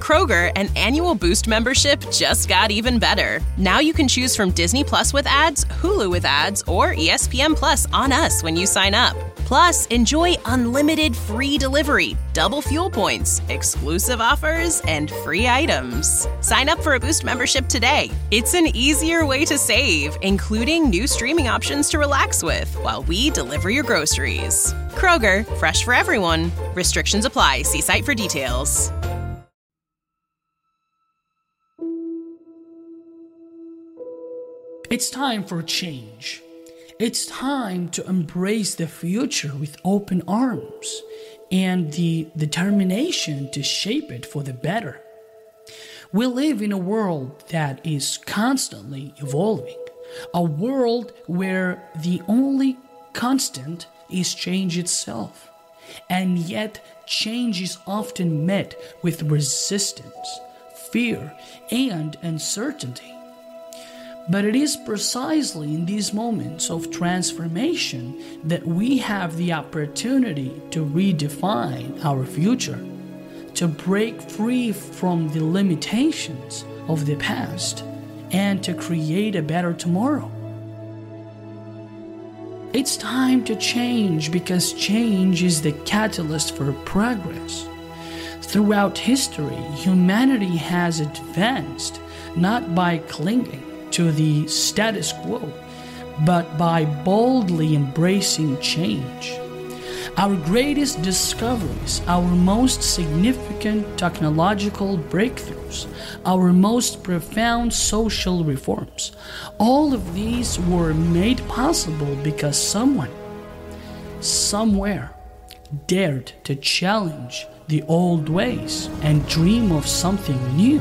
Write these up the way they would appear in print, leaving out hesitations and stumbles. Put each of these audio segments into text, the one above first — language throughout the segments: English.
Kroger, an annual Boost membership just got even better. Now you can choose from Disney Plus with ads, Hulu with ads, or ESPN Plus on us when you sign up. Plus, enjoy unlimited free delivery, double fuel points, exclusive offers, and free items. Sign up for a Boost membership today. It's an easier way to save, including new streaming options to relax with while we deliver your groceries. Kroger, fresh for everyone. Restrictions apply. See site for details. It's time for change. It's time to embrace the future with open arms and the determination to shape it for the better. We live in a world that is constantly evolving, a world where the only constant is change itself, and yet change is often met with resistance, fear, and uncertainty. But it is precisely in these moments of transformation that we have the opportunity to redefine our future, to break free from the limitations of the past, and to create a better tomorrow. It's time to change because change is the catalyst for progress. Throughout history, humanity has advanced not by clinging to the status quo, but by boldly embracing change. Our greatest discoveries, our most significant technological breakthroughs, our most profound social reforms, all of these were made possible because someone, somewhere, dared to challenge the old ways and dream of something new.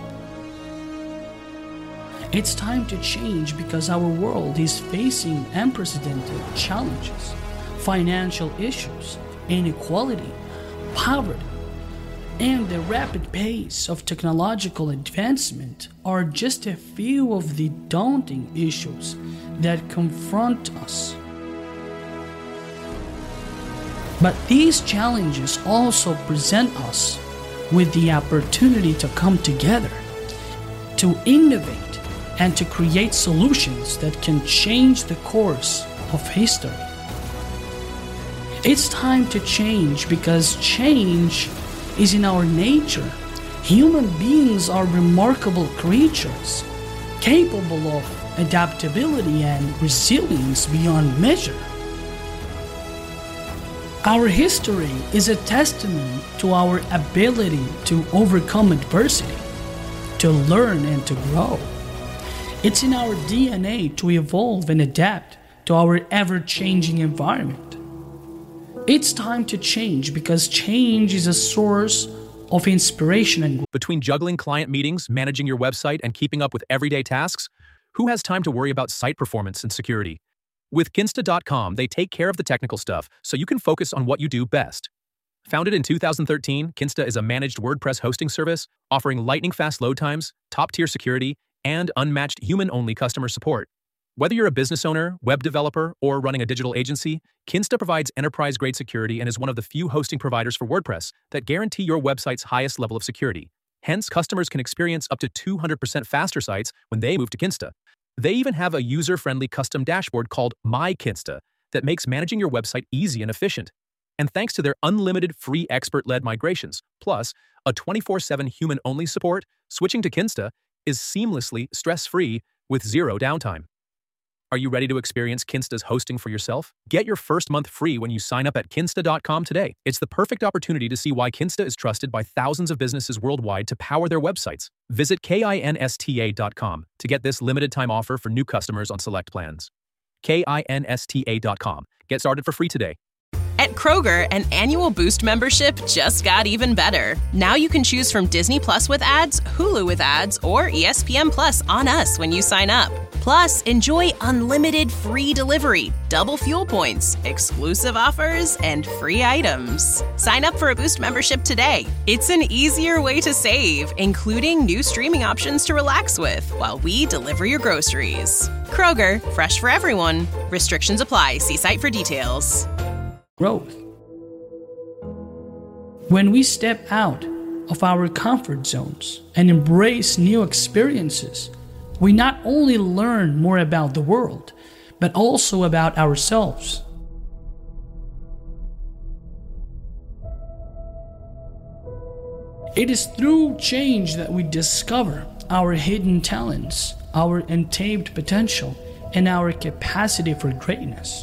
It's time to change because our world is facing unprecedented challenges, financial issues, inequality, poverty, and the rapid pace of technological advancement are just a few of the daunting issues that confront us. But these challenges also present us with the opportunity to come together, to innovate, and to create solutions that can change the course of history. It's time to change because change is in our nature. Human beings are remarkable creatures, capable of adaptability and resilience beyond measure. Our history is a testament to our ability to overcome adversity, to learn and to grow. It's in our DNA to evolve and adapt to our ever-changing environment. It's time to change because change is a source of inspiration and growth. Between juggling client meetings, managing your website, and keeping up with everyday tasks, who has time to worry about site performance and security? With Kinsta.com, they take care of the technical stuff so you can focus on what you do best. Founded in 2013, Kinsta is a managed WordPress hosting service offering lightning-fast load times, top-tier security, and unmatched human-only customer support. Whether you're a business owner, web developer, or running a digital agency, Kinsta provides enterprise-grade security and is one of the few hosting providers for WordPress that guarantee your website's highest level of security. Hence, customers can experience up to 200% faster sites when they move to Kinsta. They even have a user-friendly custom dashboard called My Kinsta that makes managing your website easy and efficient. And thanks to their unlimited free expert-led migrations, plus a 24/7 human-only support, switching to Kinsta is seamlessly stress-free with zero downtime. Are you ready to experience Kinsta's hosting for yourself? Get your first month free when you sign up at Kinsta.com today. It's the perfect opportunity to see why Kinsta is trusted by thousands of businesses worldwide to power their websites. Visit KINSTA.com to get this limited time offer for new customers on select plans. KINSTA.com. Get started for free today. At Kroger, an annual Boost membership just got even better. Now you can choose from Disney Plus with ads, Hulu with ads, or ESPN Plus on us when you sign up. Plus, enjoy unlimited free delivery, double fuel points, exclusive offers, and free items. Sign up for a Boost membership today. It's an easier way to save, including new streaming options to relax with while we deliver your groceries. Kroger, fresh for everyone. Restrictions apply. See site for details. Growth. When we step out of our comfort zones and embrace new experiences, we not only learn more about the world, but also about ourselves. It is through change that we discover our hidden talents, our untapped potential, and our capacity for greatness.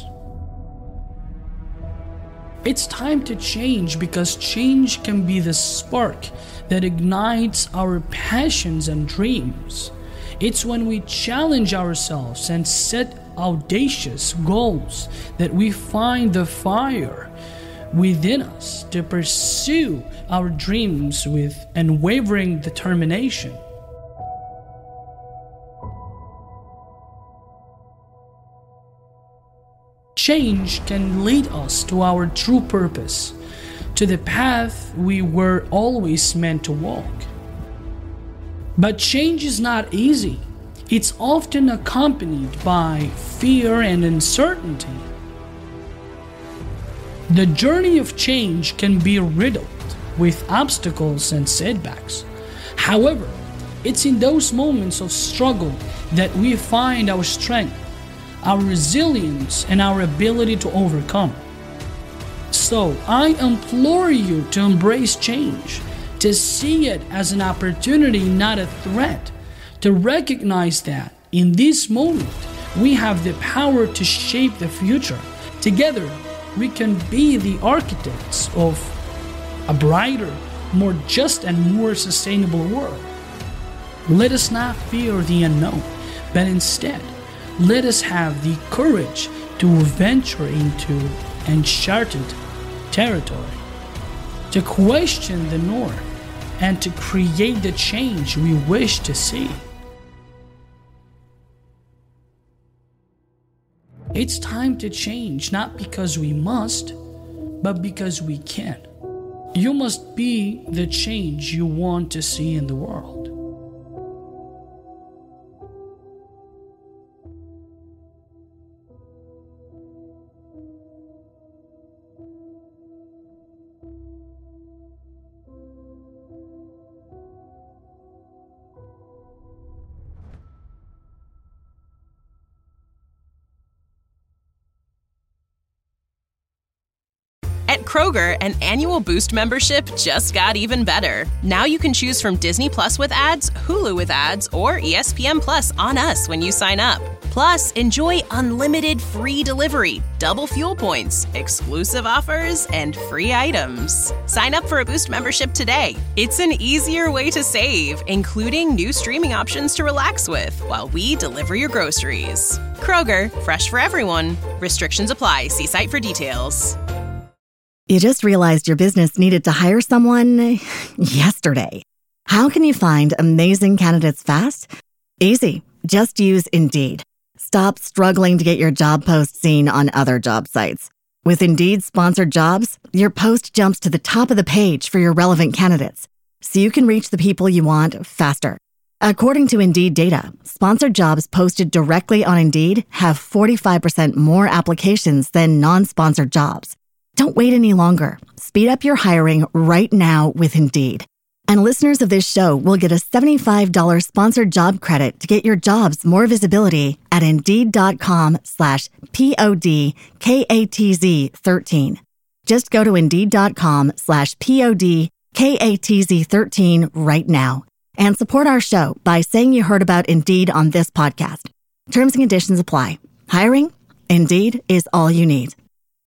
It's time to change because change can be the spark that ignites our passions and dreams. It's when we challenge ourselves and set audacious goals that we find the fire within us to pursue our dreams with unwavering determination. Change can lead us to our true purpose, to the path we were always meant to walk. But change is not easy. It's often accompanied by fear and uncertainty. The journey of change can be riddled with obstacles and setbacks. However, it's in those moments of struggle that we find our strength, our resilience, and our ability to overcome. So, I implore you to embrace change, to see it as an opportunity, not a threat, to recognize that in this moment, we have the power to shape the future. Together, we can be the architects of a brighter, more just, and more sustainable world. Let us not fear the unknown, but instead, let us have the courage to venture into uncharted territory, to question the norm, and to create the change we wish to see. It's time to change, not because we must, but because we can. You must be the change you want to see in the world. At Kroger, an annual Boost membership just got even better. Now you can choose from Disney Plus with ads, Hulu with ads, or ESPN Plus on us when you sign up. Plus, enjoy unlimited free delivery, double fuel points, exclusive offers, and free items. Sign up for a Boost membership today. It's an easier way to save, including new streaming options to relax with while we deliver your groceries. Kroger, fresh for everyone. Restrictions apply. See site for details. You just realized your business needed to hire someone yesterday. How can you find amazing candidates fast? Easy. Just use Indeed. Stop struggling to get your job post seen on other job sites. With Indeed sponsored jobs, your post jumps to the top of the page for your relevant candidates, so you can reach the people you want faster. According to Indeed data, sponsored jobs posted directly on Indeed have 45% more applications than non-sponsored jobs. Don't wait any longer. Speed up your hiring right now with Indeed. And listeners of this show will get a $75 sponsored job credit to get your jobs more visibility at Indeed.com/PODKATZ13. Just go to Indeed.com/PODKATZ13 right now and support our show by saying you heard about Indeed on this podcast. Terms and conditions apply. Hiring? Indeed is all you need.